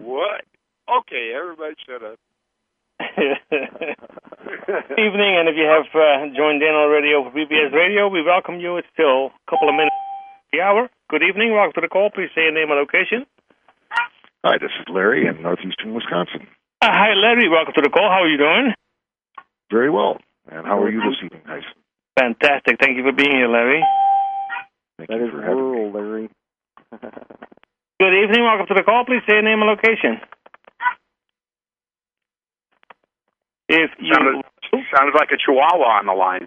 What? Okay, everybody shut up. Evening, and if you have joined in already over BBS Radio, we welcome you. It's still a couple of minutes to the hour. Good evening. Welcome to the call. Please say your name and location. Hi, this is Larry in northeastern Wisconsin. Hi, Larry. Welcome to the call. How are you doing? Very well. And how are you this evening, guys? Fantastic. Thank you for being here, Larry. Thank you for having me. Larry. Good evening. Welcome to the call. Please say your name and location. If you sounds like a chihuahua on the line.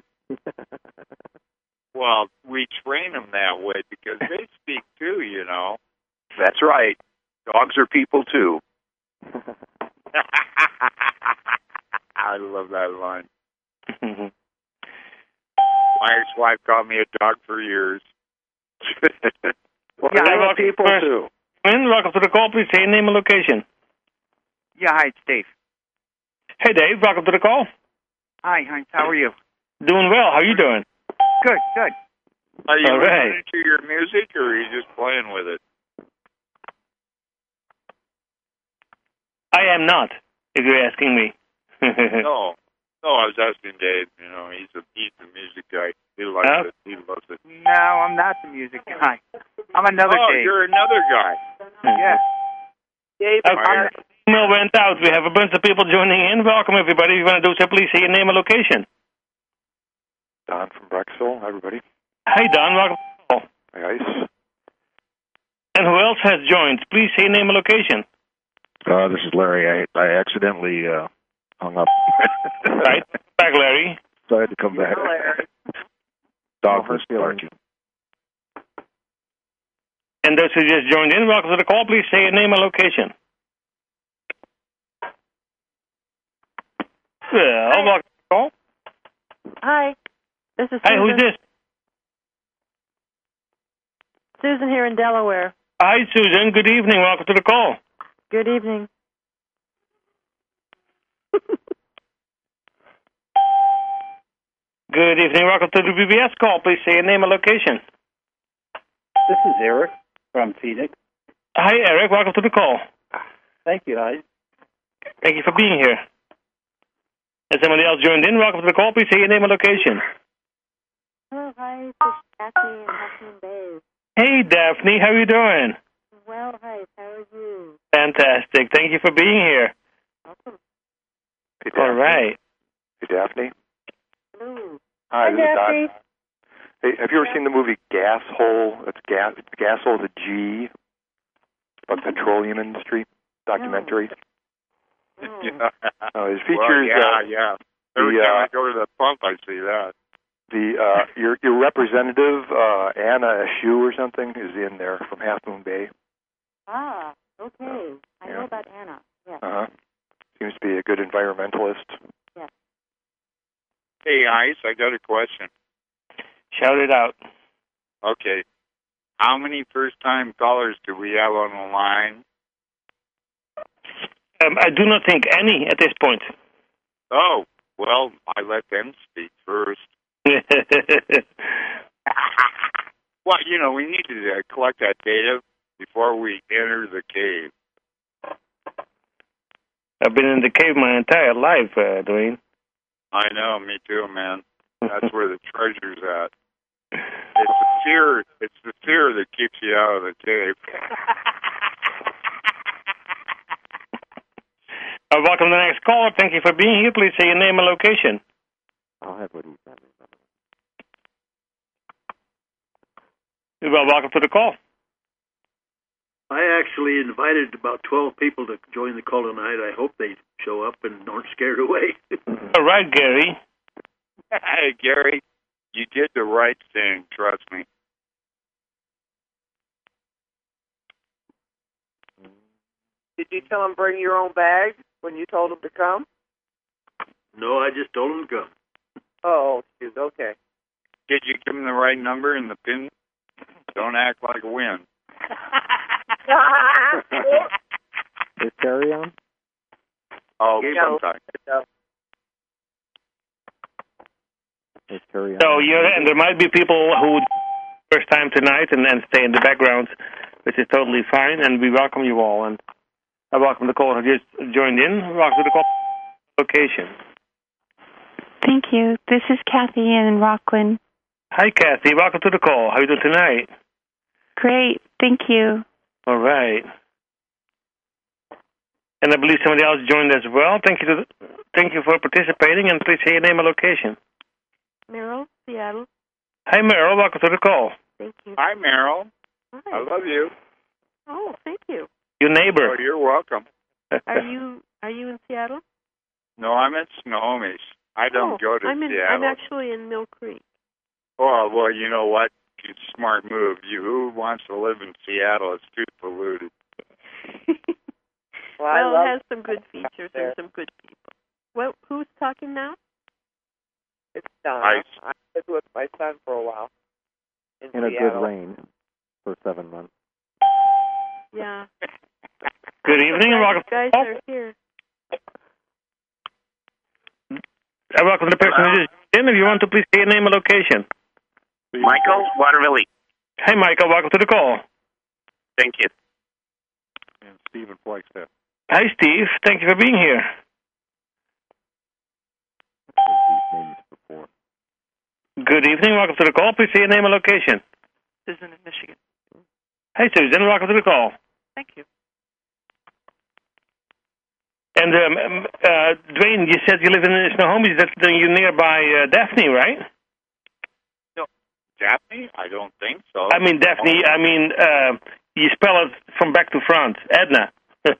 Well, we train them that way because they speak too, you know. That's right. Dogs are people too. I love that line. My ex-wife called me a dog for years. Well, I love people too. Welcome to the call. Please say your name and location. Yeah, hi, it's Dave. Hey, Dave. Welcome to the call. Hi, Heinz. How are you? Doing well. How are you doing? Good, good. Are you All right. listening to your music, or are you just playing with it? I am not, if you're asking me. No, I was asking Dave. You know, he's a music guy. He likes it. He loves it. No, I'm not the music guy. I'm another Dave. You're another guy. Yeah. Dave, Email went out. We have a bunch of people joining in. Welcome, everybody. If you want to do so, please say your name and location. Don from Brexville. Hi, everybody. Hey, Don. Welcome to the call. Hi, guys. And who else has joined? Please say your name and location. This is Larry. I accidentally hung up. Right. Back, Larry. So I had to come back. Dog was barking. And those who just joined in, welcome to the call. Please say your name and location. Well, welcome to the call. Hi, this is Susan. Hi, who's this? Susan here in Delaware. Hi, Susan. Good evening. Welcome to the call. Good evening. Good evening. Welcome to the BBS call. Please say your name and location. This is Eric from Phoenix. Hi, Eric. Welcome to the call. Thank you, guys. Thank you for being here. Has somebody else joined in? Welcome to the call. Please say your name and location. Hello, hi, this is Daphne in Huffman Bay. Hey, Daphne. How are you doing? Well, hi, how are you? Fantastic. Thank you for being here. Welcome. Hey, Daphne. All right. Hey, Daphne. Hello. Hi, this is Daphne. Doc. Hey, have you ever seen the movie Gas Hole? It's Gas Hole with a G. About the petroleum industry documentary. It features. Yeah. Every time I go to the pump, I see that. Your representative Anna Ashu or something is in there from Half Moon Bay. Ah, okay. I know about Anna. Yes. Seems to be a good environmentalist. Yes. Hey, Ice, I got a question. Shout it out. Okay. How many first-time callers do we have on the line? I do not think any at this point. Oh, well, I let them speak first. Well, you know, we need to collect that data before we enter the cave. I've been in the cave my entire life, Dwayne. I know, me too, man. That's where the treasure's at. It's the fear that keeps you out of the cave. Welcome to the next caller. Thank you for being here. Please say your name and location. I'll have what he's having. Well, welcome to the call. I actually invited about 12 people to join the call tonight. I hope they show up and aren't scared away. All right, Gary. Hey, Gary, you did the right thing, trust me. Did you tell them bring your own bag when you told them to come? No, I just told them to come. Oh, shoot, okay. Did you give them the right number and the PIN? Don't act like a win. Is Terry on? Oh, No. sometime. No. Is Terry on? So, and there might be people who first time tonight and then stay in the background, which is totally fine, and we welcome you all. And Welcome to the call who just joined in. Welcome to the call location. Thank you. This is Kathy in Rockland. Hi, Kathy. Welcome to the call. How are you doing tonight? Great. Thank you. All right. And I believe somebody else joined as well. Thank you for participating, and please say your name and location. Meryl, Seattle. Hi, Meryl. Welcome to the call. Thank you. Hi, Meryl. Hi. I love you. Oh, thank you. Your neighbor. Oh, you're welcome. Are you in Seattle? No, I'm in Snohomish. I don't go to Seattle. I'm actually in Mill Creek. Oh, well, you know what? It's a smart move. Who wants to live in Seattle? It's too polluted. Well, it has some good features and some good people. Well, who's talking now? It's Donna. I lived with my son for a while. In a good rain for 7 months. Yeah. Good evening and welcome. You guys are here. Welcome to the person who just in. If you want to, please say your name and location. Michael Waterville. Hi, Michael. Welcome to the call. Thank you. And Stephen Flagstaff. Hi, Steve. Thank you for being here. Good evening. Welcome to the call. Please say your name and location. Susan in Michigan. Hi, Susan. Welcome to the call. Thank you. And Dwayne, you said you live in Snohomish. You're nearby Daphne, right? No, Daphne? I don't think so. I mean Daphne. You spell it from back to front. Edna.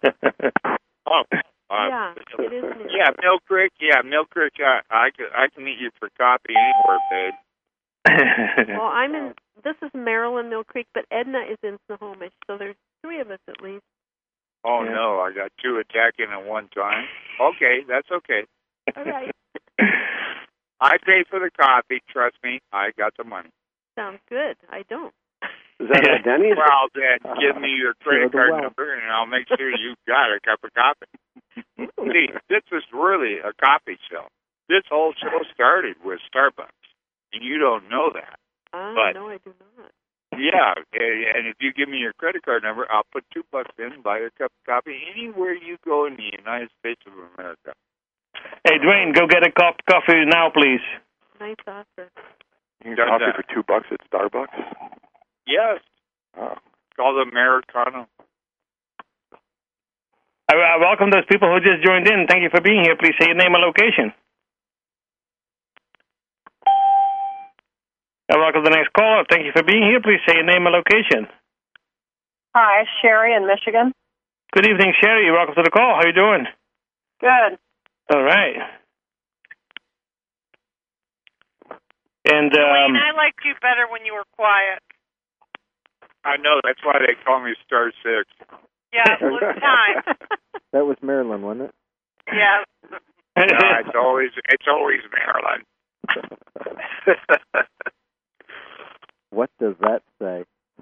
Yeah, it is. Yeah, Mill Creek. Yeah, Mill Creek. I can meet you for coffee anywhere, babe. Well, this is Maryland, Mill Creek, but Edna is in Snohomish, so there's 3 of us at least. Oh, yeah. No, I got 2 attacking at one time. Okay, that's okay. All right. I pay for the coffee, trust me. I got the money. Sounds good. I don't. Is that at Denny's? Well, then give me your credit card number, and I'll make sure you got a cup of coffee. See, this is really a coffee show. This whole show started with Starbucks, and you don't know that. No, I do not. Yeah, and if you give me your credit card number, I'll put $2 in, buy a cup of coffee anywhere you go in the United States of America. Hey, Dwayne, go get a cup of coffee now, please. Nice offer. You can get coffee for $2 at Starbucks? Yes. Oh. It's called Americano. I welcome those people who just joined in. Thank you for being here. Please say your name and location. And welcome to the next caller. Thank you for being here. Please say your name and location. Hi, Sherry in Michigan. Good evening, Sherry. Welcome to the call. How are you doing? Good. All right. And Dwayne, I liked you better when you were quiet. I know. That's why they call me Star 6. Yeah, it was time. That was Maryland, wasn't it? Yeah. No, it's always Maryland. What does that say?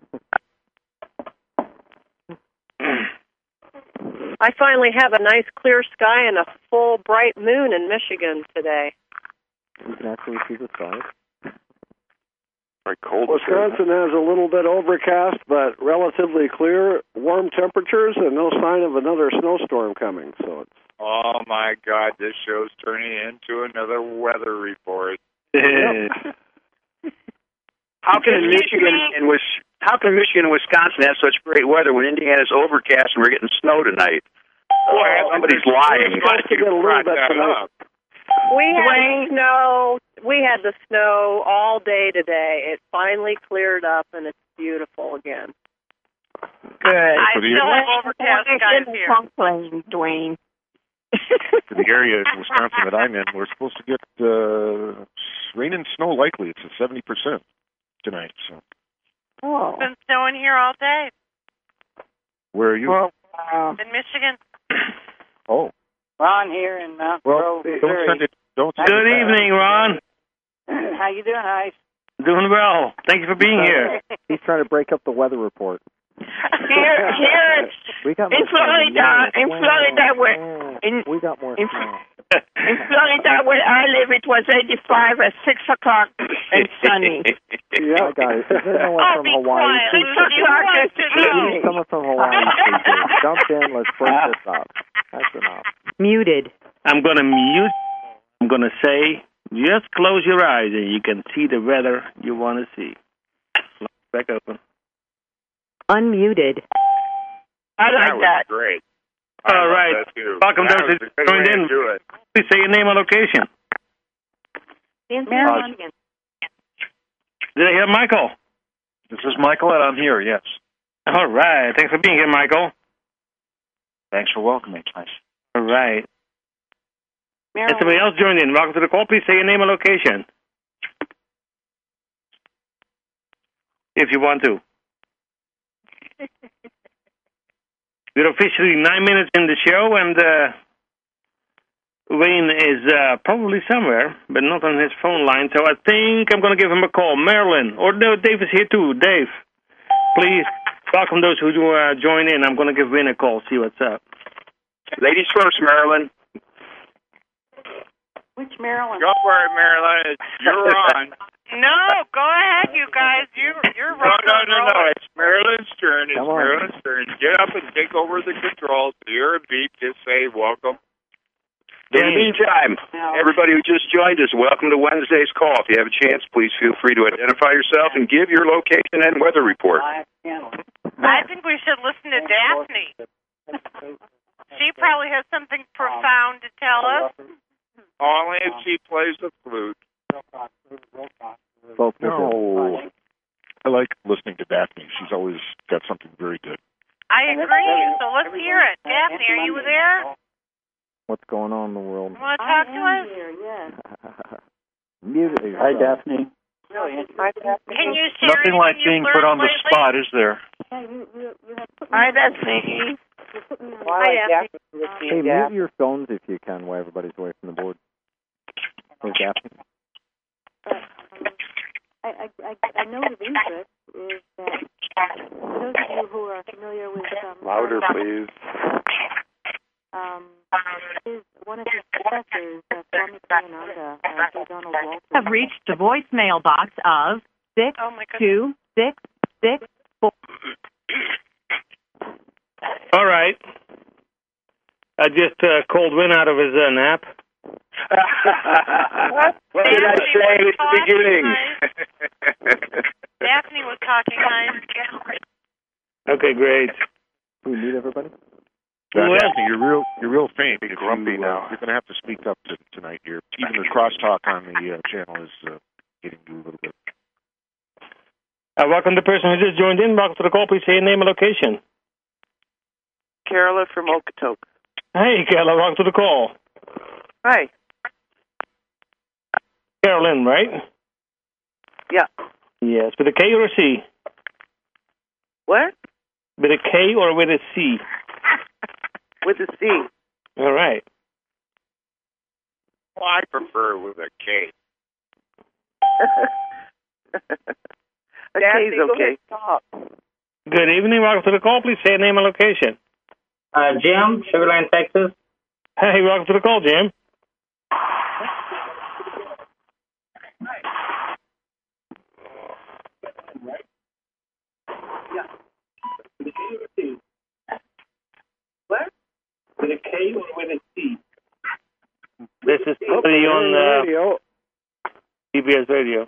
I finally have a nice clear sky and a full bright moon in Michigan today. You can actually see the stars. Very cold. Wisconsin has a little bit overcast, but relatively clear, warm temperatures, and no sign of another snowstorm coming. So it's. Oh my God! This show's turning into another weather report. Yep. How can Michigan and Wisconsin have such great weather when Indiana's overcast and we're getting snow tonight? Boy, somebody's lying. We're supposed to get a little bit tonight. We had the snow all day today. It finally cleared up, and it's beautiful again. Good. I still have overcast skies here. Complain, Dwayne. For the area of Wisconsin that I'm in, we're supposed to get rain and snow likely. It's at 70% tonight. So. Oh. It's been snowing here all day. Where are you? Well, in Michigan. Oh. Ron here in Mount Grove, don't send it. Good evening, Ron. How you doing, Ice? Doing well. Thank you for being here. He's trying to break up the weather report. Here, we got in Florida, we got more in snow. In Florida, where I live, it was 85 at 6 o'clock and sunny. Yeah, I got it. Is there no one from Hawaii? Please, someone from Hawaii, please. Jump in. Let's break this up. That's enough. Muted. I'm going to mute. I'm going to say, just close your eyes and you can see the weather you want to see. Back open. Unmuted. I like that. Great. All right. Welcome those who joined in. Please say your name and location. Marilyn. Did I hear Michael? This is Michael, and I'm here, yes. All right. Thanks for being here, Michael. Thanks for welcoming. Nice. All right. And somebody else joined in. Welcome to the call. Please say your name and location. If you want to. We're officially 9 minutes in the show, and Wayne is probably somewhere, but not on his phone line, so I think I'm going to give him a call. Marilyn, or no, Dave is here too. Dave, please welcome those who join in. I'm going to give Wayne a call, see what's up. Ladies first, Marilyn. Which Marilyn? Go for it, Marilyn. You're on. No, go ahead, you guys. You're No. It's Marilyn's turn. It's Marilyn's turn. Get up and take over the controls. You're a beep. Just say welcome. In the meantime, everybody who just joined us, welcome to Wednesday's call. If you have a chance, please feel free to identify yourself and give your location and weather report. I think we should listen to Daphne. She probably has something profound to tell us. Only if she plays the flute. No. I like listening to Daphne. She's always got something very good. I agree. So let's hear it. Daphne, are you there? What's going on in the world? You want to talk to us? Muted. Hi, Daphne. Can you share Nothing like being put on the spot, is there? Hi, Daphne. Hi, Daphne. Hey, mute your phones if you can while everybody's away from the board. Hey, Daphne. A note of interest is that for those of you who are familiar with louder, please. One of his professors, Swami Dayananda, Donald Walter, have reached the voicemail box of 62664. All right. I just called Win out of his nap. What did I say at the beginning? Daphne was talking nice. Okay, great. Can we meet everybody? Daphne, you're real faint. You're grumpy now. You're going to have to speak up tonight here. Even the crosstalk on the channel is getting you a little bit. Welcome to the person who just joined in. Welcome to the call. Please say your name and location. Carolyn from Okotoks. Hey, Carolyn. Welcome to the call. Hi. Carolyn, right? Yeah. Yes. With a K or a C? What? With a K or with a C? With a C. All right. Well, I prefer with a K. A K's okay. Good evening. Welcome to the call. Please say your name and location. Jim, Sugar Land, Texas. Hey, welcome to the call, Jim. What? With a K or with a C? This is somebody on BBS Radio.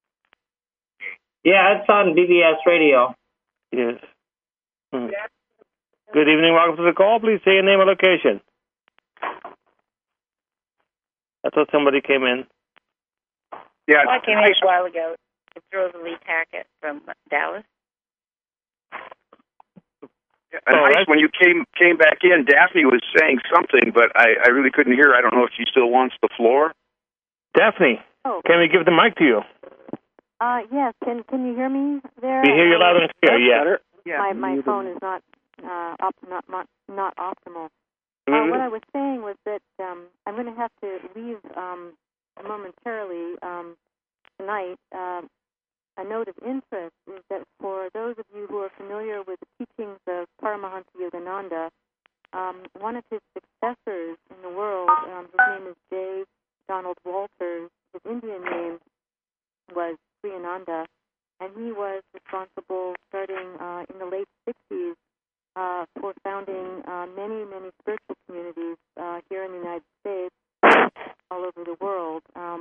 Yeah, it's on BBS Radio. Yes. Good evening. Welcome to the call. Please say your name and location. I thought somebody came in. Yeah, I came in a while ago. It's Rosalie Tackett from Dallas. Nice. When you came back in, Daphne was saying something, but I really couldn't hear. I don't know if she still wants the floor. Daphne, can we give the mic to you? Yes. Can you hear me there? We hear you loud and clear. Yeah. My phone is not optimal. What I was saying was that I'm going to have to leave momentarily tonight. A note of interest is that for those of you who are familiar with the teachings of Paramahansa Yogananda, one of his successors in the world, his name is responsible, starting in the late 60s, for founding many, many spiritual communities here in the United States, all over the world.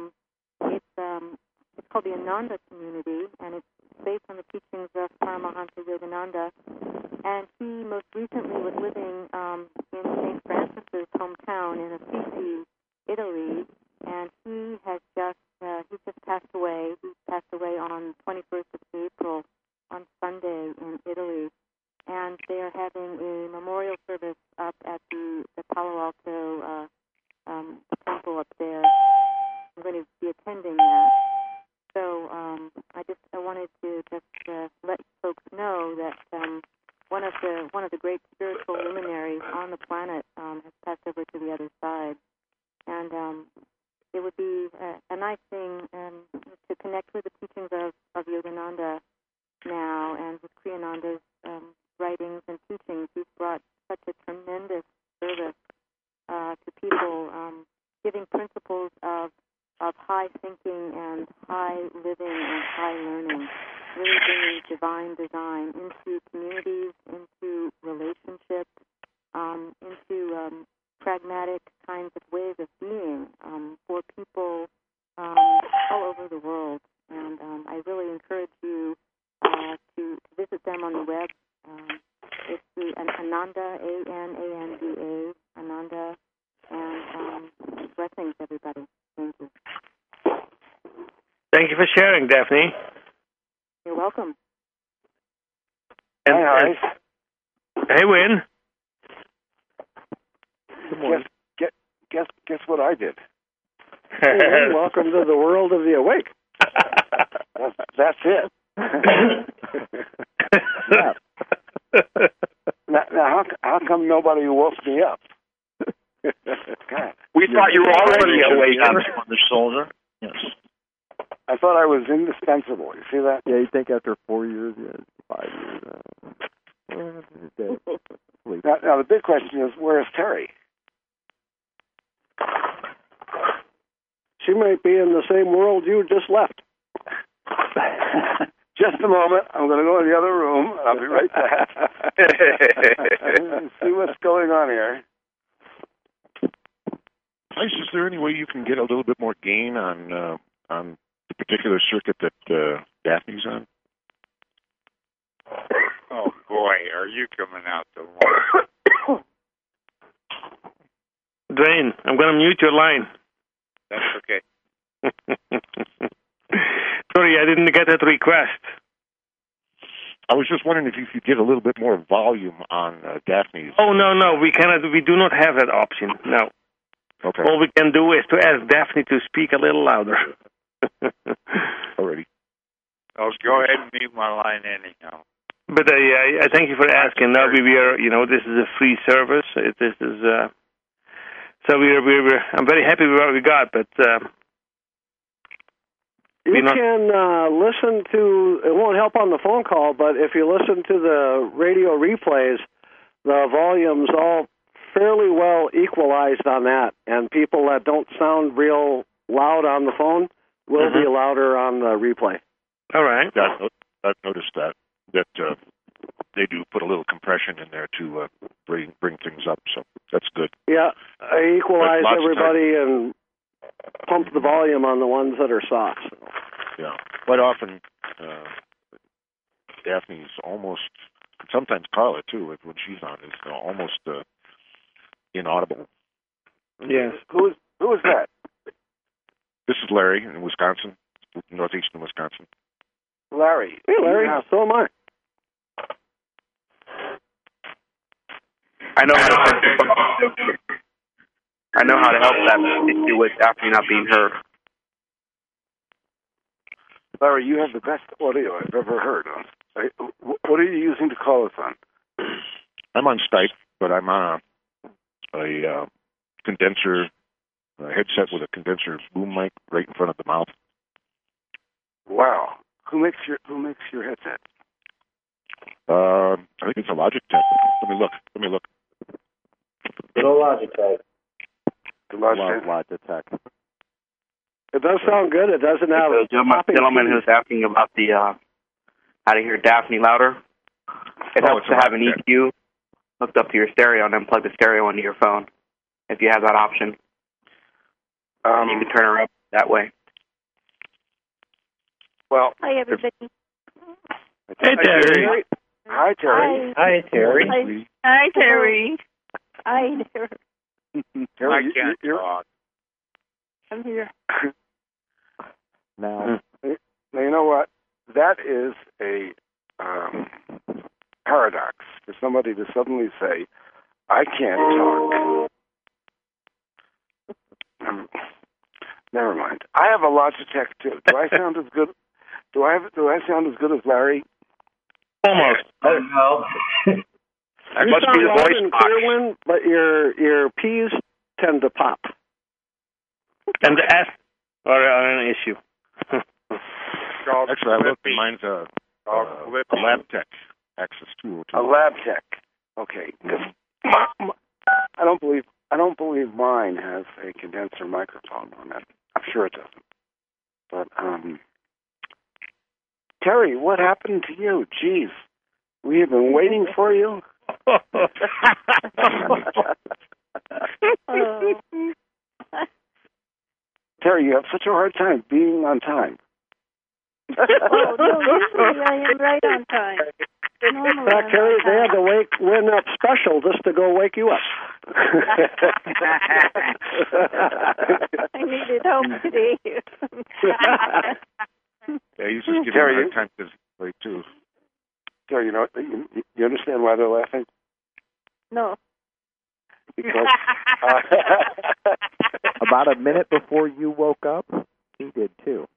It's called the Ananda Community, and it's based on the teachings of Paramahansa Yogananda. And he most recently was living in St. Francis's hometown in Assisi, Italy, and he just passed away. He passed away on 21st of April, on Sunday in Italy. And they are having a memorial service up at the Palo Alto temple up there. I'm going to be attending that. So I wanted to just let folks know that one of the great spiritual luminaries on the planet has passed over to the other side, and it would be a nice thing to connect with the teachings of Yogananda now, and with Kriyananda's writings and teachings. He's brought such a tremendous service to people, giving principles of high thinking and high living and high learning, really bringing divine design into communities, into relationships, into pragmatic kinds of ways of being for people all over the world. And I really encourage you to visit them on the web. It's the Ananda, Ananda, Ananda, and blessings, everybody. Thank you. Thank you for sharing, Daphne. You're welcome. And, hey, Win. Good morning. Guess what I did? Hey, welcome to the world of the awake. That's it. Now, how come nobody woke me up? God. We thought you were already awake, Mr. Soldier. Yes. I thought I was indispensable. You see that? Yeah, you think after 4 years, 5 years. Now, the big question is, where is Terry? She might be in the same world you just left. Just a moment. I'm going to go in the other room. I'll be right back. See what's going on here. Nice. Is there any way you can get a little bit more gain on the particular circuit that Daphne's on? Oh boy, are you coming out the one? Dwayne, I'm going to mute your line. That's okay. Sorry, I didn't get that request. I was just wondering if you could get a little bit more volume on Daphne's. Oh, no, we cannot. We do not have that option. No. Okay. All we can do is to ask Daphne to speak a little louder. Alrighty. I'll go ahead and mute my line anyhow. But I thank you for asking. Now we are, this is a free service. This is so we're. I'm very happy with what we got, but. You can listen to, it won't help on the phone call, but if you listen to the radio replays, the volume's all fairly well equalized on that, and people that don't sound real loud on the phone will be louder on the replay. All right. I've noticed that they do put a little compression in there to bring things up, so that's good. Yeah, I equalize everybody and pump the volume on the ones that are soft. So. Yeah, quite often Daphne's almost, sometimes Carla too, when she's on, is almost inaudible. Yes. Who is that? This is Larry in Wisconsin, northeastern Wisconsin. Larry. Hey, Larry. Yeah, so am I. I know how to help that issue with Daphne not being heard. Larry, you have the best audio I've ever heard. What are you using to call us on? I'm on Skype, but I'm on a condenser headset with a condenser boom mic right in front of the mouth. Wow. Who makes your headset? I think it's a Logitech. Let me look. Good old Logitech. Logitech. It does sound good. It doesn't have the gentleman who's asking about the how to hear Daphne louder. It helps to have an EQ hooked up to your stereo and then plug the stereo into your phone if you have that option. And you can turn her up that way. Well, hi, everybody. Hey, Terry. Hi, Terry. Hi, Terry. Hi, Terry. Hi, Terry. Terry, you're I'm here. Now, you know what? That is a paradox for somebody to suddenly say, "I can't talk." Never mind. I have a Logitech too. Do I sound as good? Do I sound as good as Larry? Almost. No. That must be the voice box. Clear, but your P's tend to pop. And the S are an issue. Actually, I looked. Mine's a LabTech Access 202. A LabTech. Okay. I don't believe mine has a condenser microphone on it. I'm sure it doesn't. But Terry, what happened to you? Jeez, we have been waiting for you. Terry, you have such a hard time being on time. Oh, no, usually I am right on time. In fact, Terry, they had to win up special just to go wake you up. I needed help today. Yeah, he's just giving me a hard time because late too. Terry, you understand why they're laughing? No. Because about a minute before you woke up, he did too.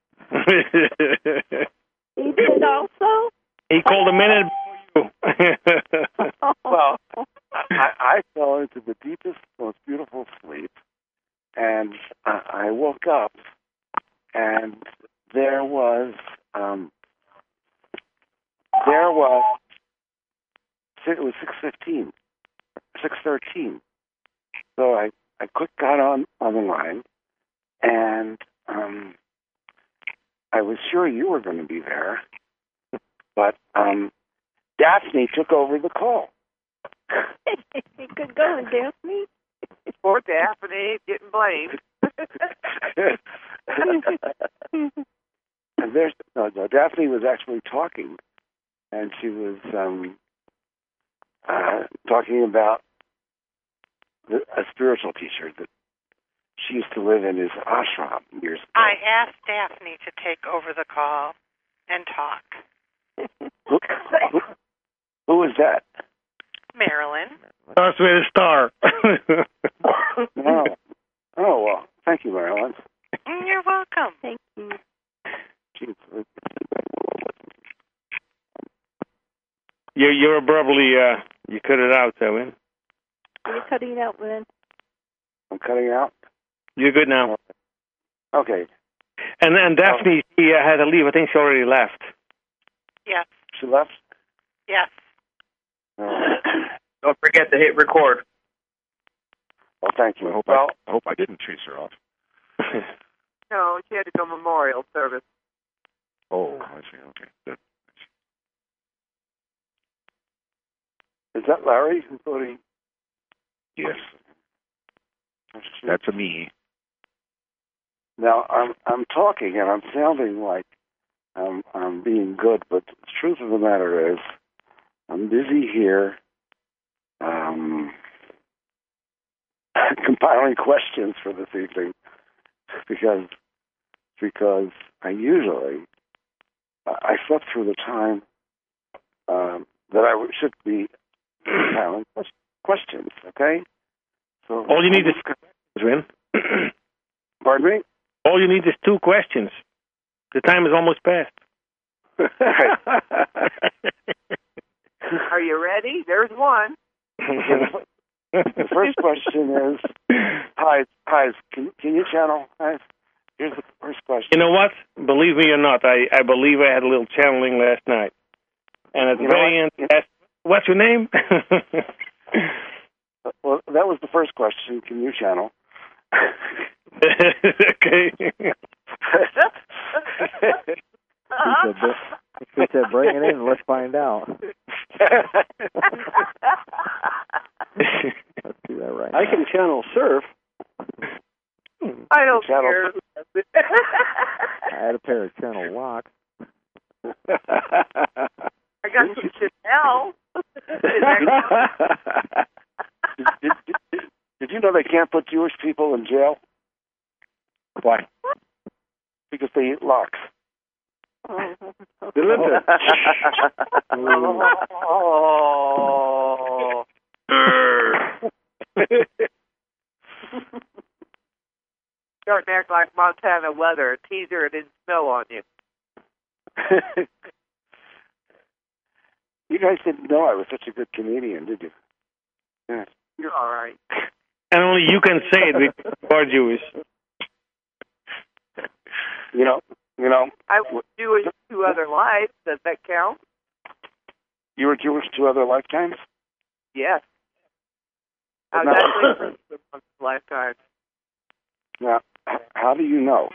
He did also? He called a minute before you. Well, I fell into the deepest, most beautiful sleep, and I woke up, and it was 6:15, 6:13. So I quick got on the line, and I was sure you were going to be there, but Daphne took over the call. Good going, Daphne. Poor Daphne getting blamed. And Daphne was actually talking, and she was talking about a spiritual teacher that she used to live in his ashram years ago. I asked Daphne to take over the call and talk. Who was that? Marilyn. Starts with a star. Oh, well, thank you, Marilyn. You're welcome. Thank you. You're abruptly, you cut it out, Owen. Are you cutting out, Lynn? I'm cutting out? You're good now. Okay. And Daphne, she had to leave. I think she already left. Yes. She left? Yes. Don't forget to hit record. Well, thank you. I hope I didn't chase her off. No, she had to go memorial service. Oh, I see. Okay. Good. Is that Larry who's voting? Yes. That's a me. Now I'm talking and I'm sounding like I'm being good, but the truth of the matter is I'm busy here compiling questions for this evening because I usually I slept through the time that I should be compiling questions. Okay. So all you need is questions, Win. Pardon me? All you need is 2 questions. The time is almost past. Are you ready? There's one. The first question is, Highs, can you channel? Highs? Here's the first question. You know what? Believe me or not, I believe I had a little channeling last night. And at the very end, what's your name? Well, that was the first question. Can you channel? Okay. She said, bring it in and let's find out. Let's do that right I now. can channel surf. I don't care. I had a pair of channel locks. I got some Chanel. Did you know they can't put Jewish people in jail? Why? Because they eat locks. Oh. Starting to act like Montana weather, a teaser, it didn't snow on you. You guys didn't know I was such a good comedian, did you? Yeah. You're all right. And only you can say it because you are Jewish. You know. I was Jewish 2 other lives. Does that count? You were Jewish 2 other lifetimes? Yes. I was actually for one lifetime. Now, how do you know?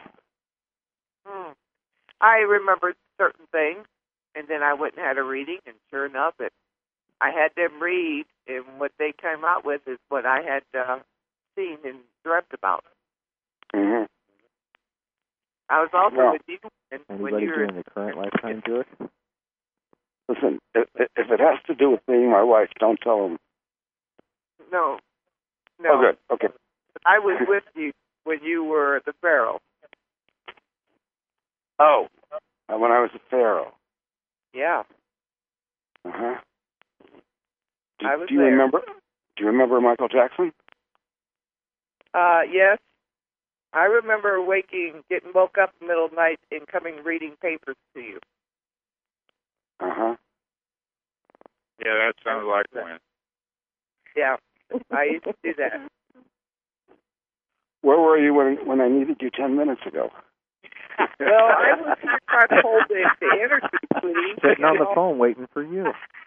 I remembered certain things, and then I went and had a reading, and sure enough, I had them read, and what they came out with is what I had seen and dreamt about. Mm-hmm. I was also with you. Anybody doing the current lifetime Jewish? Listen, if it has to do with being my wife, don't tell them. No. Oh, good. Okay. I was with you when you were the Pharaoh. Oh, when I was a Pharaoh. Yeah. Uh-huh. I was do you there. remember? Do you remember Michael Jackson? Yes. I remember getting woke up in the middle of the night and coming reading papers to you. Uh-huh. Yeah, that sounds like one. Yeah, I used to do that. Where were you when I needed you 10 minutes ago? Well, I was trying to hold the energy, please. Sitting on the phone waiting for you.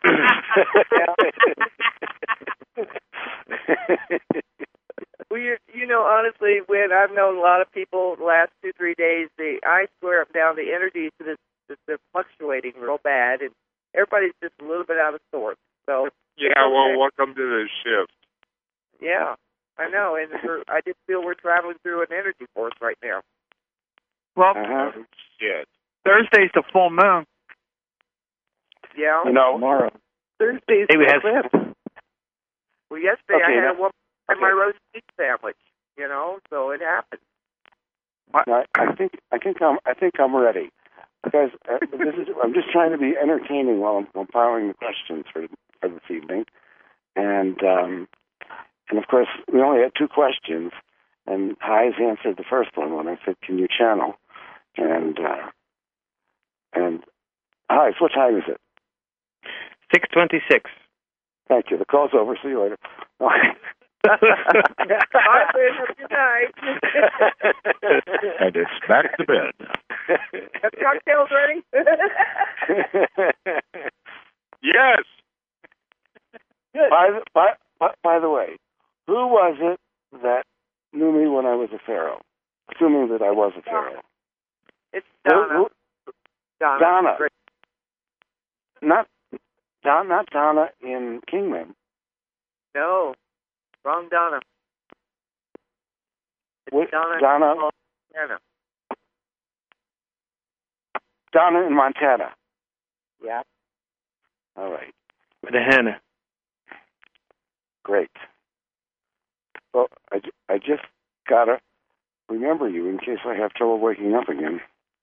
Well, honestly, when I've known a lot of people the last 2-3 days, I swear up down the energies they're fluctuating real bad, and everybody's just a little bit out of sorts. So yeah, well, welcome to the shift. Yeah, I know, and I just feel we're traveling through an energy force right now. Well, shit. Thursday's the full moon. Yeah. Tomorrow. Thursday's Hey, we had Well, yesterday I had a woman at my roast beef sandwich. So it happened. I think I'm ready. Guys, I'm just trying to be entertaining while I'm compiling the questions for this evening, and of course we only had 2 questions, and Highs answered the first one when I said, "Can you channel?" And Highs, what time is it? 6:26. Thank you. The call's over. See you later. Bye, good night. And it's back to bed. Have cocktails ready? Yes. Good. By the way, who was it that knew me when I was a Pharaoh? Assuming that I was a Pharaoh. It's Donna. Donna. Great. Not Donna in Kingman. No. Wrong Donna. It's Donna. Montana. Donna in Montana. Yeah. All right. With a Hannah. Great. Well, I just gotta remember you in case I have trouble waking up again.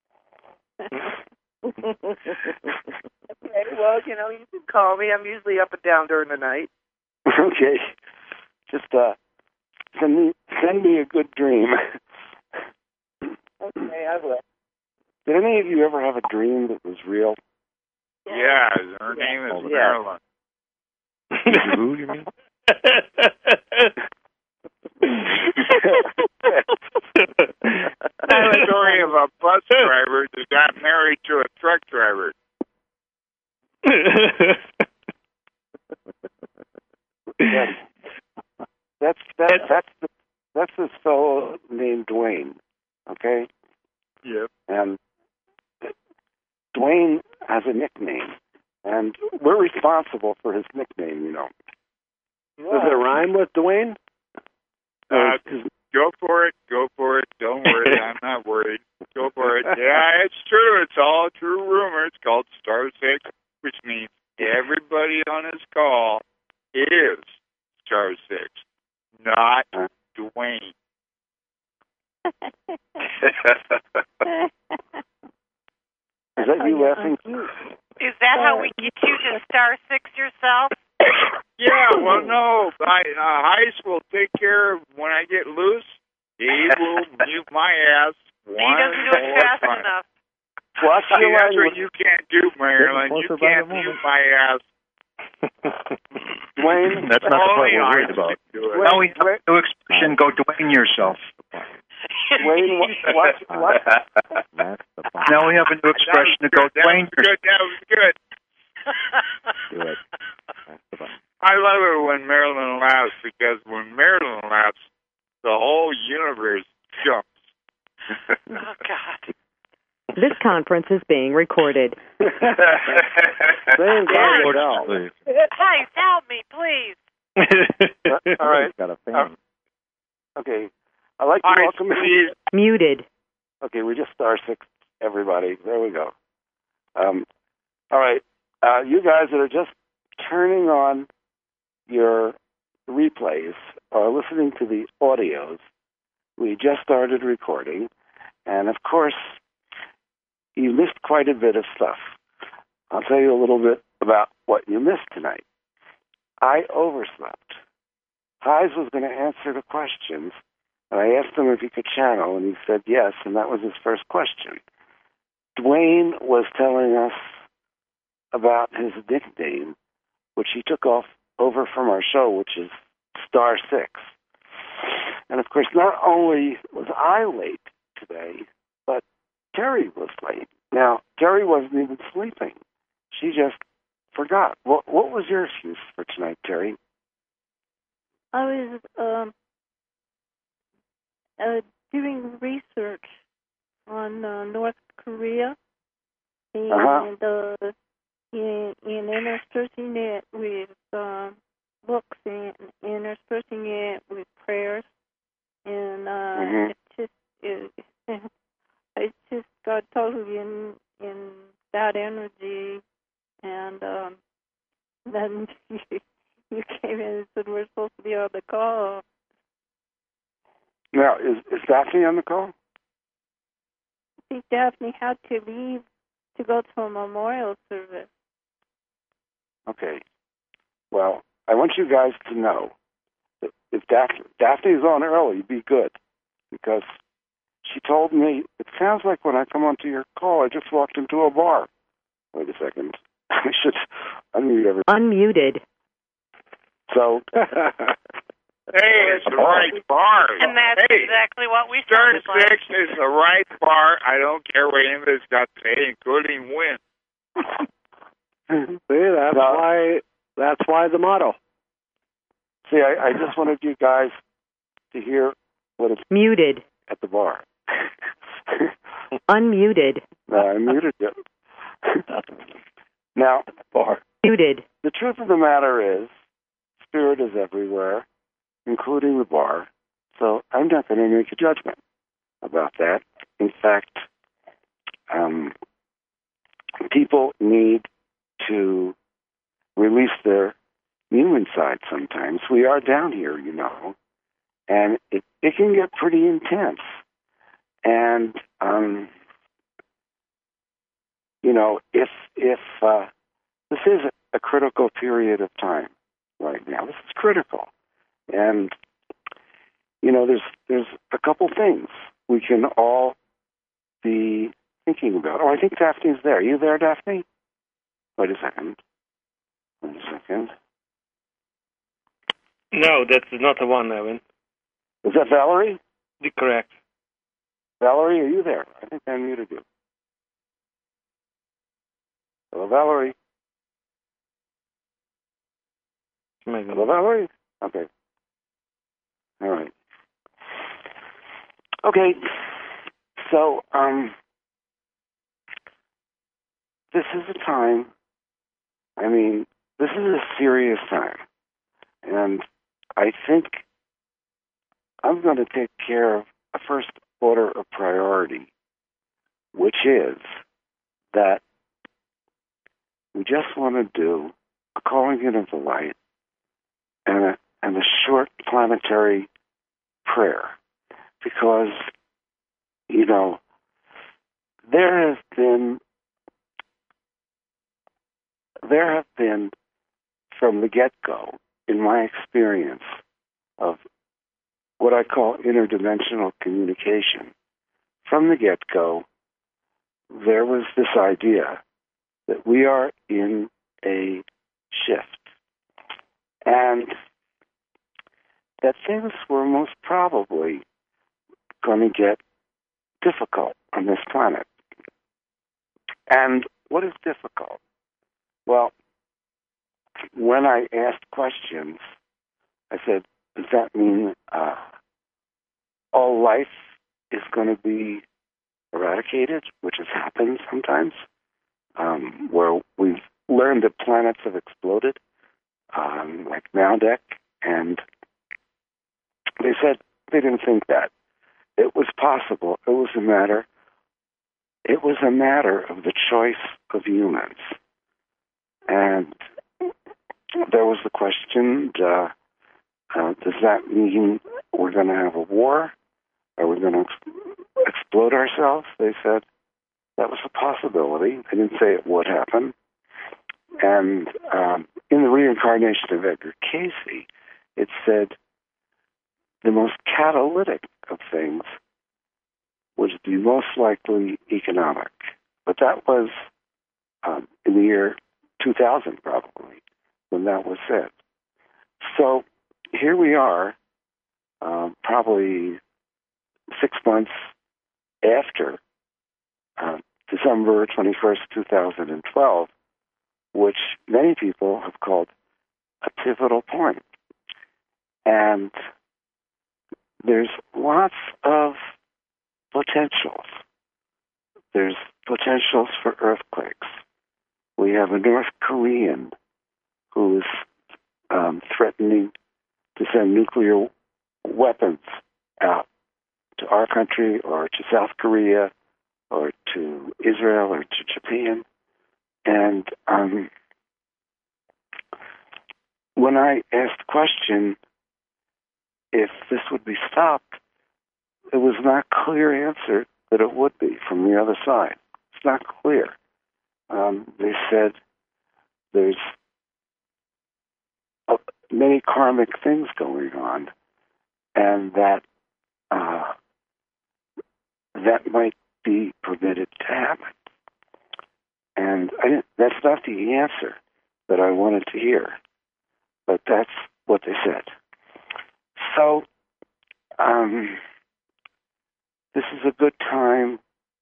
Okay, well, you can call me. I'm usually up and down during the night. Okay. Just send me a good dream. Okay, I will. Did any of you ever have a dream that was real? Yeah, her name is Marilyn. Who, you mean? The story of a bus driver that got married to a truck driver. That's this fellow named Dwayne. Okay. Yep. And Dwayne has a responsible for his nickname, you know. Does it rhyme with Dwayne? Go for it. Go for it. Don't worry. I'm not worried. Go for it. Yeah, it's true. It's all true rumor. It's called Star 6, which means everybody on this call is Star 6, not Dwayne. Is that you laughing? Is that how we get you to Star 6 yourself? Yeah, well, no. Heist will take care of when I get loose. He will mute my ass. He doesn't do it fast enough. Watch See, that's what you can't do, Marilyn. You can't mute my ass. Dwayne, that's not the part we're worried about. Now we have a new expression, go Dwayne yourself. Dwayne, what? Now we have a new expression to go Dwayne yourself. That was good. I love it when Marilyn laughs, because when Marilyn laughs, the whole universe jumps. Oh, God. This conference is being recorded. Hi, help me, please. All right. Okay. I'd like to welcome you. Muted. Okay, we just Star 6, everybody. There we go. All right. You guys that are just turning on your replays or listening to the audios, we just started recording, and of course, you missed quite a bit of stuff. I'll tell you a little bit about what you missed tonight. I overslept. Heis was going to answer the questions, and I asked him if he could channel, and he said yes, and that was his first question. Dwayne was telling us about his nickname, which he took over from our show, which is Star 6. And of course, not only was I late today, but Terry was late. Now, Terry wasn't even sleeping. She just forgot. What was your excuse for tonight, Terry? I was doing research on North Korea, and in interspersing it with books and interspersing it with prayers, and I just got totally in that energy, and then you came in and said we're supposed to be on the call. Now, is Daphne on the call? I think Daphne had to leave to go to a memorial service. Okay. Well, I want you guys to know that if Daphne's on early, be good, because she told me, it sounds like when I come onto your call, I just walked into a bar. Wait a second. I should unmute everything. Unmuted. So... Hey, it's the right bar. And that's exactly what we Star started 6 is the right bar. I don't care what anybody's got to say, including win. See, that's why the motto. See, I just wanted you guys to hear what it's muted at the bar. Unmuted. No, I muted you. Now, bar. Muted. The truth of the matter is, spirit is everywhere, including the bar. So I'm not going to make a judgment about that. In fact, people need to release their human side sometimes. We are down here, you know, and it can get pretty intense. And, you know, if this is a critical period of time right now, this is critical. And, you know, there's a couple things we can all be thinking about. Oh, I think Daphne's there. Are you there, Daphne? Wait a second. No, that's not the one, Evan. Is that Valerie? Correct. Valerie, are you there? I think I muted you. Hello, Valerie. Hello, Valerie. Okay. All right. Okay. So, this is a time. I mean, this is a serious time. And I think I'm going to take care of a first order of priority, which is that we just want to do a calling in of the light and a short planetary prayer. Because, you know, there have been from the get-go, in my experience of what I call interdimensional communication, from the get-go, there was this idea that we are in a shift and that things were most probably going to get difficult on this planet. And what is difficult? Well, when I asked questions, I said, does that mean all life is going to be eradicated, which has happened sometimes, where we've learned that planets have exploded, like Maldek, and they said they didn't think that. It was possible. It was a matter of the choice of humans. And there was the question, does that mean we're going to have a war? Are we going to explode ourselves? They said that was a possibility. They didn't say it would happen. And in the reincarnation of Edgar Cayce, it said the most catalytic of things was the most likely economic. But that was in the year 2000, probably, when that was said. So here we are, probably 6 months after December 21st, 2012, which many people have called a pivotal point. And there's lots of potentials. There's potentials for earthquakes. We have a North Korean who is threatening to send nuclear weapons out to our country or to South Korea or to Israel or to Japan. And when I asked the question if this would be stopped, it was not a clear answer that it would be from the other side. It's not clear. They said there's many karmic things going on, and that that might be permitted to happen. And that's not the answer that I wanted to hear, but that's what they said. So this is a good time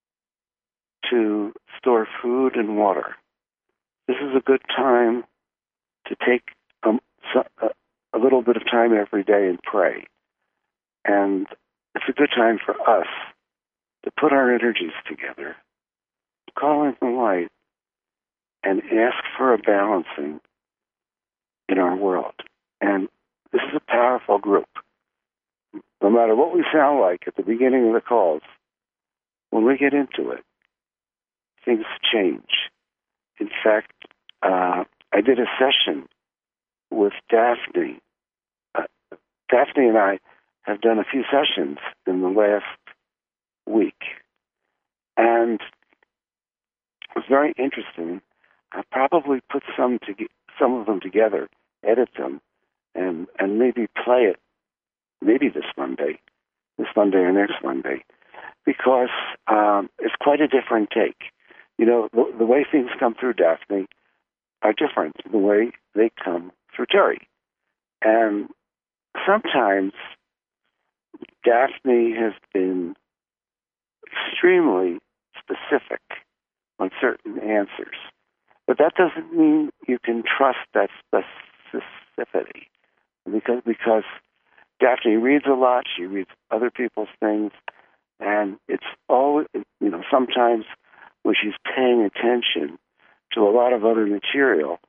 to store food and water. This is a good time to take a little bit of time every day and pray. And it's a good time for us to put our energies together, call in the light, and ask for a balancing in our world. And this is a powerful group. No matter what we sound like at the beginning of the calls, when we get into it, things change. In fact, I did a session with Daphne. Daphne and I have done a few sessions in the last week. And it was very interesting. I probably put some of them together, edit them, and maybe play it maybe this Monday or next Monday, because it's quite a different take. You know, the way things come through Daphne are different than the way they come through Terry. And sometimes Daphne has been extremely specific on certain answers. But that doesn't mean you can trust that specificity. Because Daphne reads a lot, she reads other people's things, and it's all, sometimes when she's paying attention to a lot of other material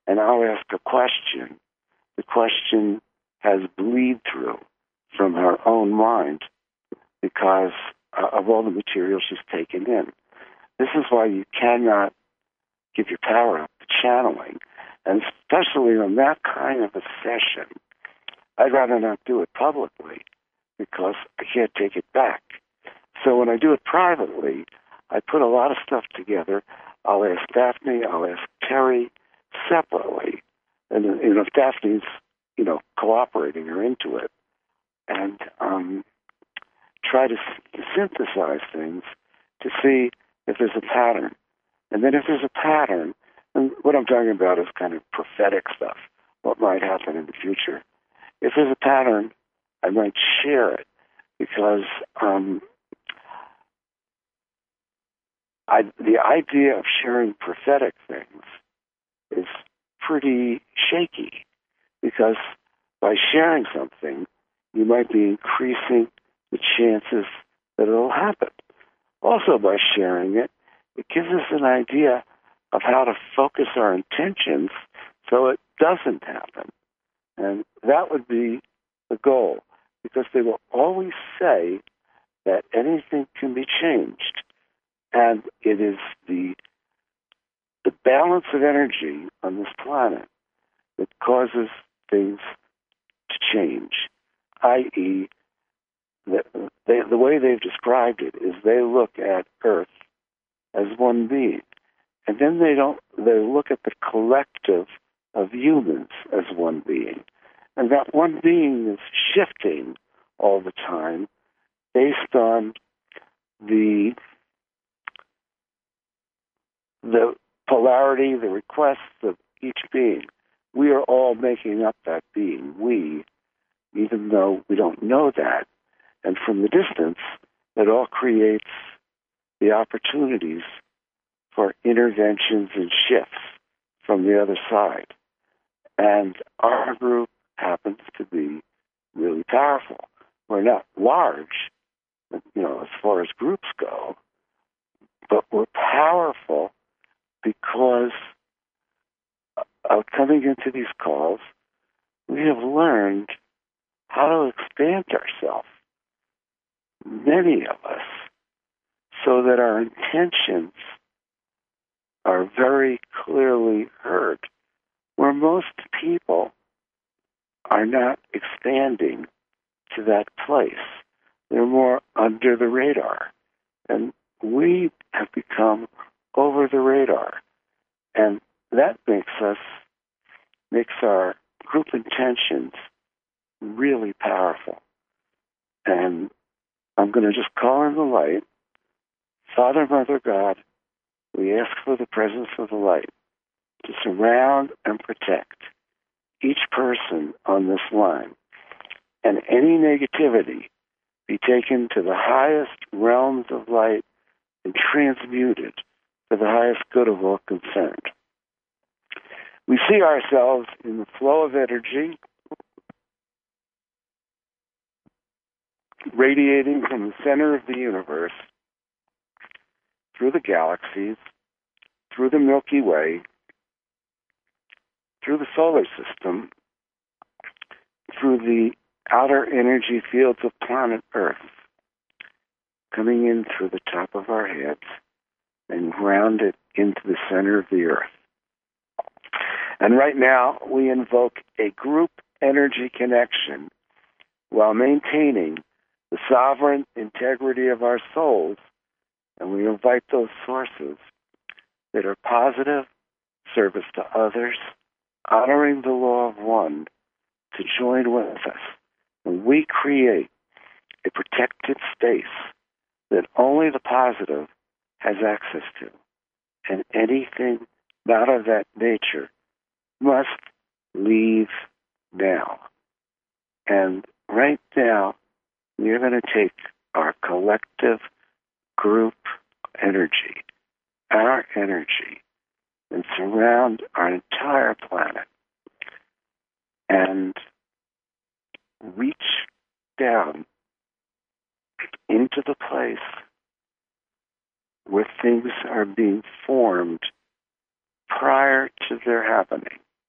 and I'll ask a question. The question has bleed through from her own mind because of all the material she's taken in. This is why you cannot give your power up to channeling, and especially on that kind of a session. I'd rather not do it publicly because I can't take it back. So when I do it privately, I put a lot of stuff together. I'll ask Daphne, I'll ask Terry separately. And if Daphne's, cooperating or into it, and try to synthesize things to see if there's a pattern. And then if there's a pattern, and what I'm talking about is kind of prophetic stuff, what might happen in the future. If there's a pattern, I might share it because the idea of sharing prophetic things is pretty shaky because by sharing something, you might be increasing the chances that it'll happen. Also, by sharing it, it gives us an idea of how to focus our intentions so it doesn't happen. And that would be the goal, because they will always say that anything can be changed. And it is the balance of energy on this planet that causes things to change, i.e., the way they've described it is they look at Earth as one being, and then they look at the collective of humans as one being, and that one being is shifting all the time based on the polarity, the requests of each being. We are all making up that being, we, even though we don't know that. And from the distance, it all creates the opportunities for interventions and shifts from the other side. And our group happens to be really powerful. We're not large, as far as groups go, but we're powerful because of coming into these calls, we have learned how to expand ourselves, many of us, so that our intentions are very clearly heard, where most people are not expanding to that place. They're more under the radar. And we have become over the radar. And that makes our group intentions really powerful. And I'm going to just call in the light. Father, Mother, God, we ask for the presence of the light to surround and protect each person on this line, and any negativity be taken to the highest realms of light and transmuted for the highest good of all concerned. We see ourselves in the flow of energy radiating from the center of the universe through the galaxies, through the Milky Way, through the solar system, through the outer energy fields of planet Earth, coming in through the top of our heads and grounded into the center of the Earth. And right now, we invoke a group energy connection while maintaining the sovereign integrity of our souls, and we invite those sources that are positive, service to others, honoring the law of one, to join with us. And we create a protected space that only the positive has access to. And anything not of that nature must leave now. And right now, we are going to take our collective group energy, our energy, and surround our entire planet and reach down into the place where things are being formed prior to their happening.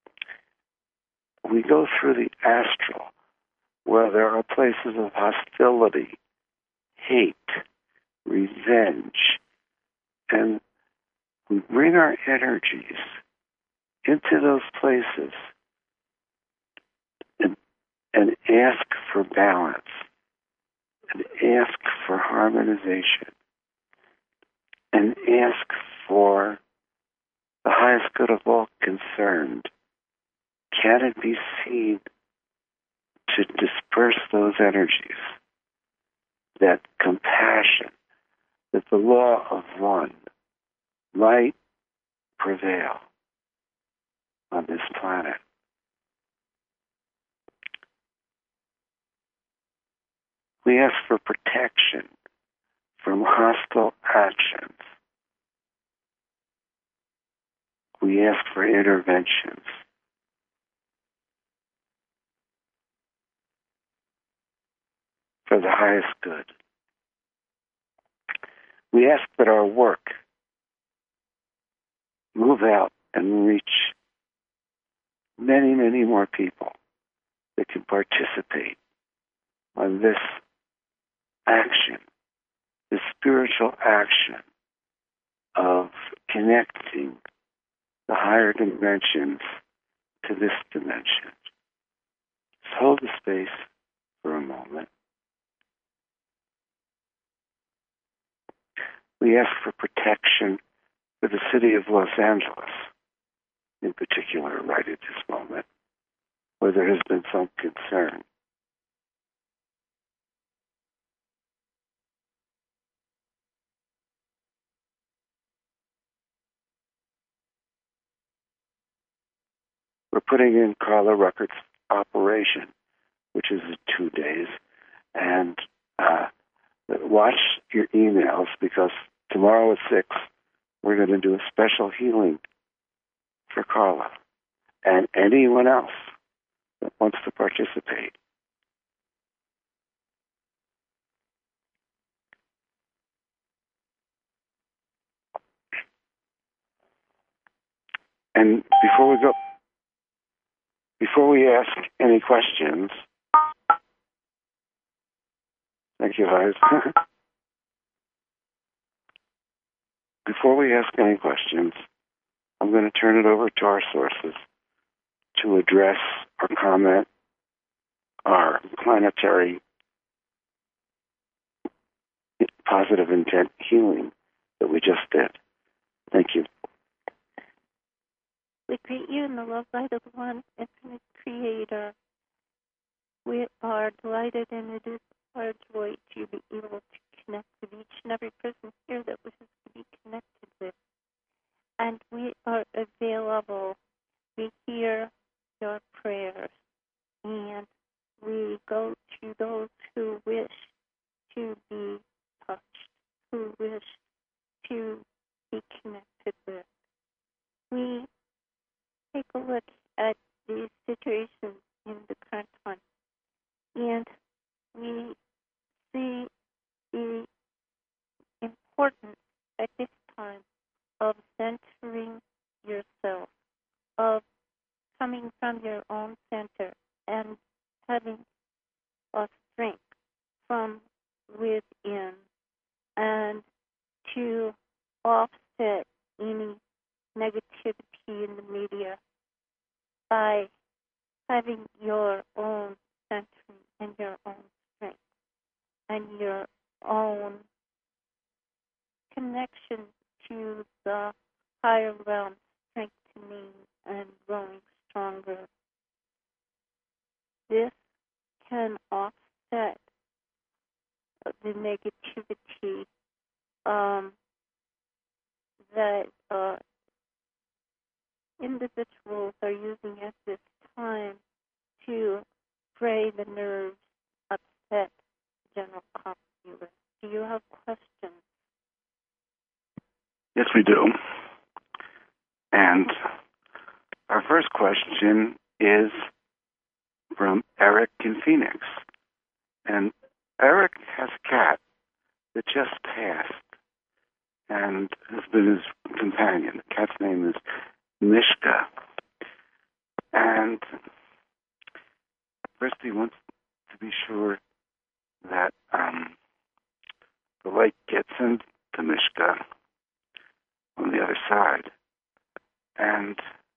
we go through the astral, where there are places of hostility, hate, revenge, and we bring our energies into those places and ask for balance, and ask for harmonization, and ask for the highest good of all concerned. Can it be seen to disperse those energies, that compassion, that the law of one might prevail on this planet? We ask for protection from hostile actions. We ask for interventions. For the highest good. We ask that our work move out and reach many, many more people that can participate on this action, this spiritual action of connecting the higher dimensions to this dimension. Just hold the space for a moment. We ask for protection for the city of Los Angeles, in particular, right at this moment, where there has been some concern. We're putting in Carla Ruckert's operation, which is 2 days, and watch your emails, because tomorrow at 6, we're going to do a special healing for Carla and anyone else that wants to participate. And before we ask any questions, thank you, guys. Before we ask any questions, I'm going to turn it over to our sources to address or comment our planetary positive intent healing that we just did. Thank you. We greet you in the love light of the one infinite creator. We are delighted, and it is our joy to be able to connect with each and every person here that wishes to be connected with. And we are available. We hear your prayers, and we go to those who wish to be touched, who wish to be connected with. We take a look at the situation in the current time, and we see the importance at this time of centering yourself, of coming from your own center and having a strength from within, and to offset any negativity in the media by having your own centering and your own strength and your own connection to the higher realm, strengthening and growing stronger. This can offset the negativity that individuals are using at this time to fray the nerves, upset the general populace. Do you have questions? Yes, we do. And our first question is from Eric in Phoenix. And Eric has a cat that just passed and has been his companion. The cat's name is Mishka. And First, he wants to be sure that the light gets into Mishka on the other side. And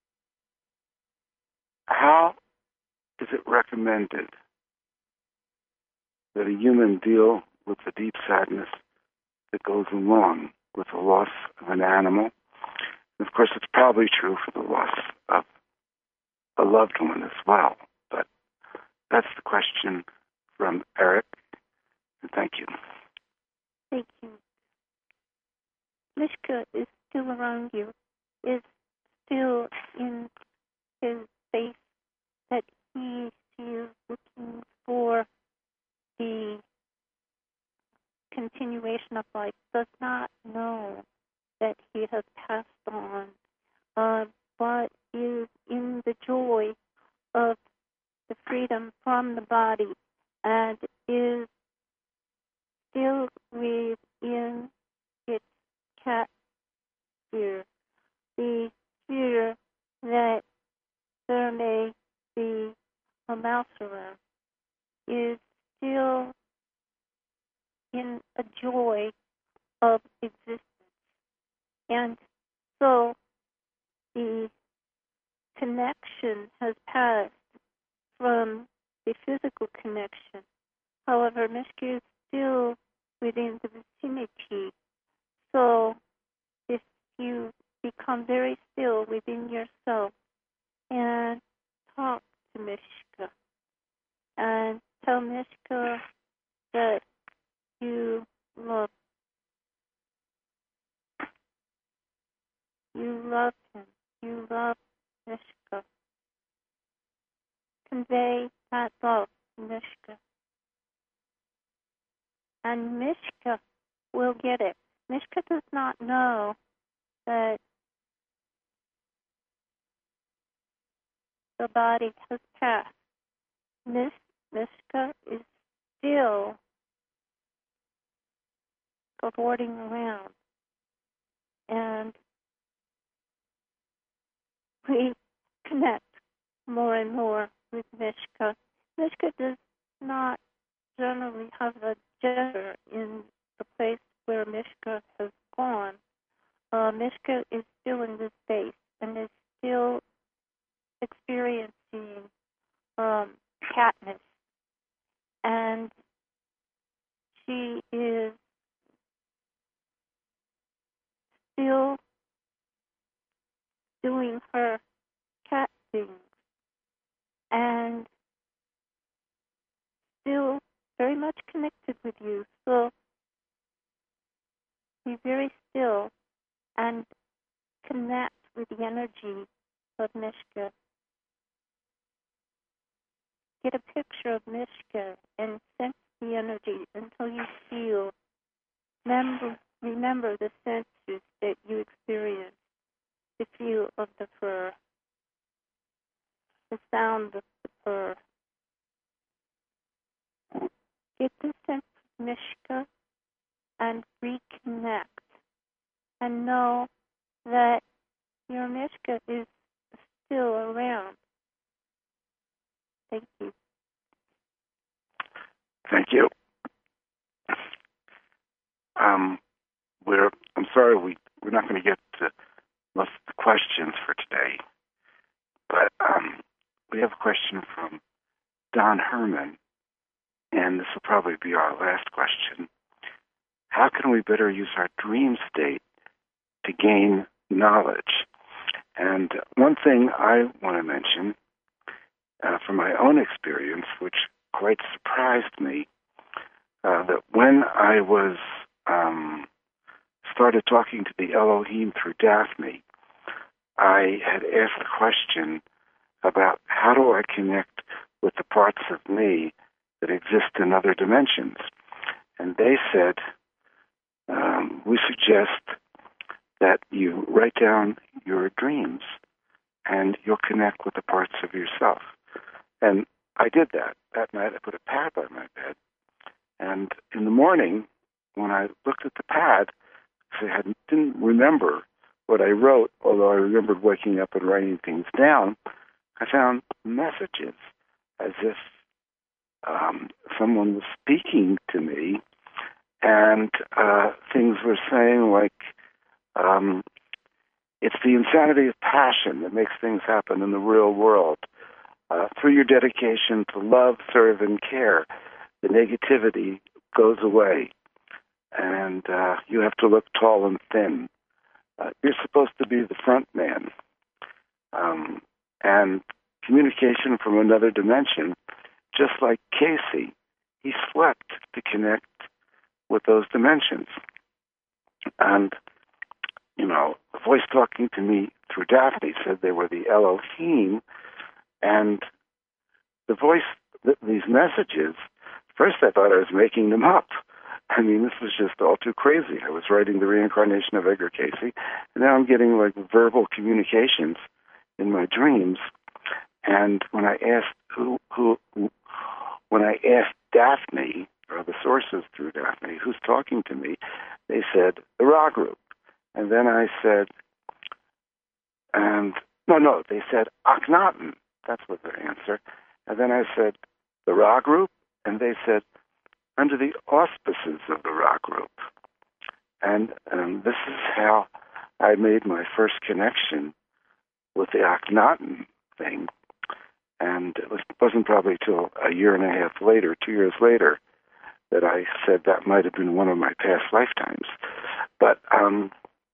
how is it recommended that a human deal with the deep sadness that goes along with the loss of an animal? And of course, it's probably true for the loss of a loved one as well. But that's the question from Eric. And thank you. Thank you. Mishka is still around you, is still in his space that he is looking for the continuation of life, does not know that he has passed on, but is in the joy of the freedom from the body and is still within its cat fear, the fear that there may be a mouse around, is still in a joy of existence. And so the connection has passed from the physical connection. However, Mishka is still within the vicinity. So if you become very still within yourself and talk to Mishka and tell Mishka that you love him, you love Mishka. Convey that love to Mishka. And Mishka will get it. Mishka does not know that the body has passed. Mishka is still cavorting around. And we connect more and more with Mishka. Mishka does not generally have a gender in the place where Mishka has gone. Mishka is still in this space and is still experiencing catness. And she is still doing her cat things and still very much connected with you. So be very still and connect with the energy of Mishka. Get a picture of Mishka and sense the energy until you feel. Remember the senses that you experience. The feel of the fur, the sound of the fur. Get the sense of Mishka and reconnect and know that your Mishka is still around. Thank you. Thank you. I'm sorry we're not going to get to most of the questions for today, but we have a question from Don Herman, and this will probably be our last question. How can we better use our dream state to gain knowledge? And one thing I want to mention from my own experience, which quite surprised me, that when I was started talking to the Elohim through Daphne, I had asked the question about how do I connect with the parts of me that exist in other dimensions. And they said, we suggest that you write down your dreams and you'll connect with the parts of yourself. And I did that. That night I put a pad by my bed. And in the morning, when I looked at the pad, I didn't remember what I wrote, although I remembered waking up and writing things down. I found messages as if someone was speaking to me, and things were saying like, it's the insanity of passion that makes things happen in the real world. Through your dedication to love, serve, and care, the negativity goes away, and you have to look tall and thin. You're supposed to be the front man. And communication from another dimension, just like Casey, he slept to connect with those dimensions. And, you know, the voice talking to me through Daphne said they were the Elohim, and the voice, these messages, first I thought I was making them up. I mean, this was just all too crazy. I was writing the reincarnation of Edgar Casey, and now I'm getting like verbal communications in my dreams. And when I asked when I asked Daphne, or the sources through Daphne, who's talking to me, they said the Ra group. And then I said, they said Akhenaten. That's what their answer. And then I said the Ra group, and they said under the auspices of the Ra group. And this is how I made my first connection with the Akhenaten thing. And it wasn't probably till a year and a half later, 2 years later, that I said that might have been one of my past lifetimes. But when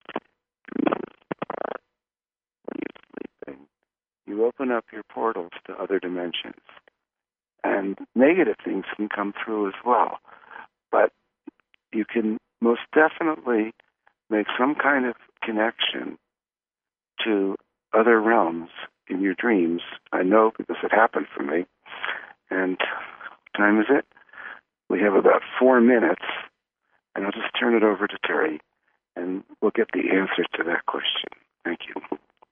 you're sleeping, you open up your portals to other dimensions. And negative things can come through as well. But you can most definitely make some kind of connection to other realms in your dreams. I know because it happened for me. And what time is it? We have about 4 minutes, and I'll just turn it over to Terry, and we'll get the answer to that question. Thank you.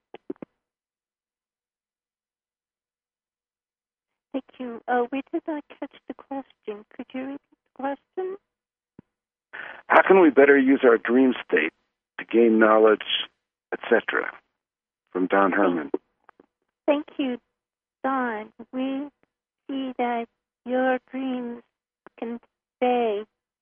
Thank you. We did not catch the question. Could you repeat the question? How can we better use our dream state to gain knowledge, etc.? From Don Herman. Thank you, Don. We see that your dreams contain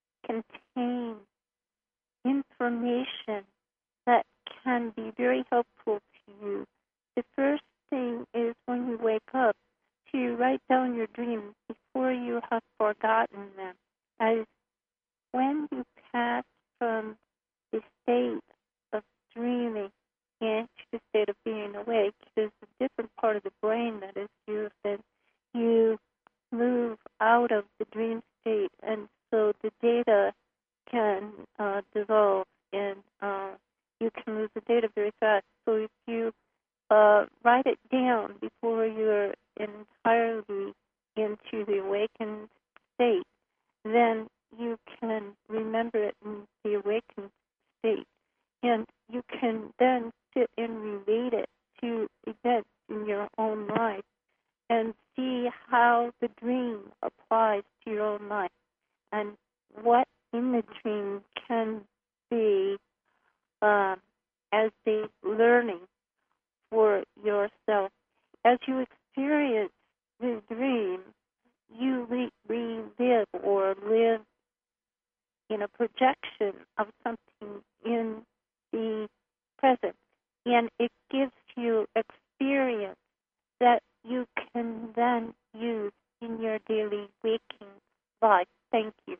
information that can be very helpful to you. The first thing is when you wake up to write down your dreams before you have forgotten them. As when you pass from the state of dreaming into the state of being awake, there's a different part of the brain that is used, and you move out of the dream state, and so the data can dissolve, and you can lose the data very fast. So if you write it down before you're entirely into the awakened state, then you can remember it in the awakened state. And you can then sit and relate it to events in your own life and see how the dream applies to your own life and what in the dream can be as the learning for yourself. As you experience the dream, you relive or live in a projection of something in the present, and it gives you experience that you can then use in your daily waking life. Thank you.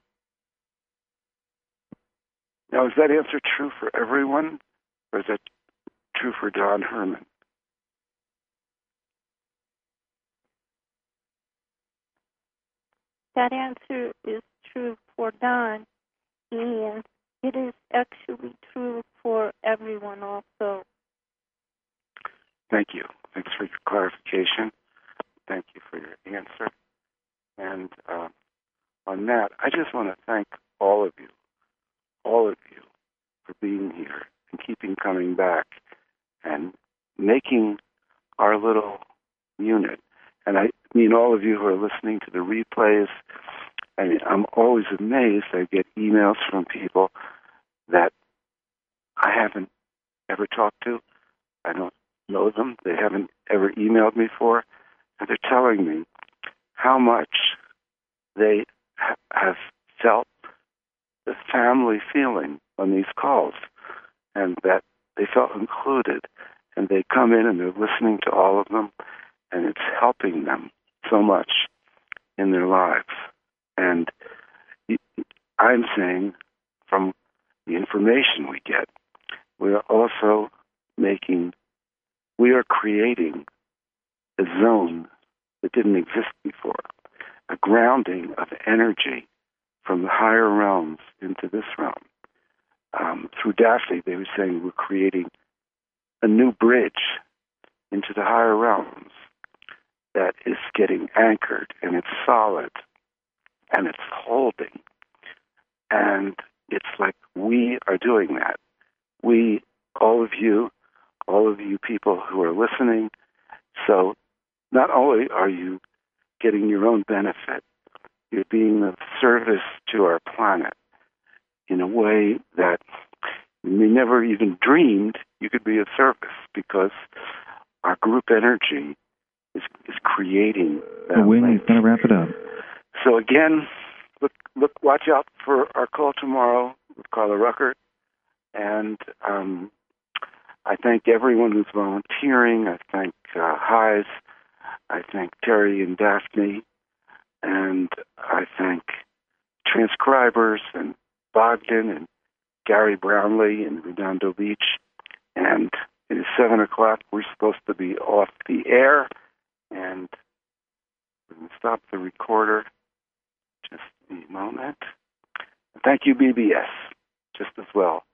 Now, is that answer true for everyone, or is that true for Don Herman? That answer is true for Don, and it is actually true for everyone also. Thank you. Thanks for your clarification. Thank you for your answer. And on that, I just want to thank all of you for being here and keeping coming back and making our little unit. And I mean all of you who are listening to the replays. I mean, I'm always amazed. I get emails from people that I haven't ever talked to. I don't know them. They haven't ever emailed me for. And they're telling me how much they have felt the family feeling on these calls, and that they felt included. And they come in and they're listening to all of them, and it's helping them so much in their lives. And I'm saying, from the information we get, we are also creating a zone that didn't exist before, a grounding of energy from the higher realms into this realm. Through Daphne, they were saying we're creating a new bridge into the higher realms that is getting anchored, and it's solid, and it's holding. And it's like we are doing that. We, all of you people who are listening, so not only are you getting your own benefit, you're being of service to our planet in a way that you never even dreamed you could be of service, because our group energy is creating that. He's going to wrap it up. So again, watch out for our call tomorrow with Carla Ruckert. And I thank everyone who's volunteering. I thank Heise. I thank Terry and Daphne. And I thank transcribers and Bogdan and Gary Brownlee in Redondo Beach. And it is 7 o'clock. We're supposed to be off the air. And we're going to stop the recorder. Just a moment. Thank you, BBS, just as well.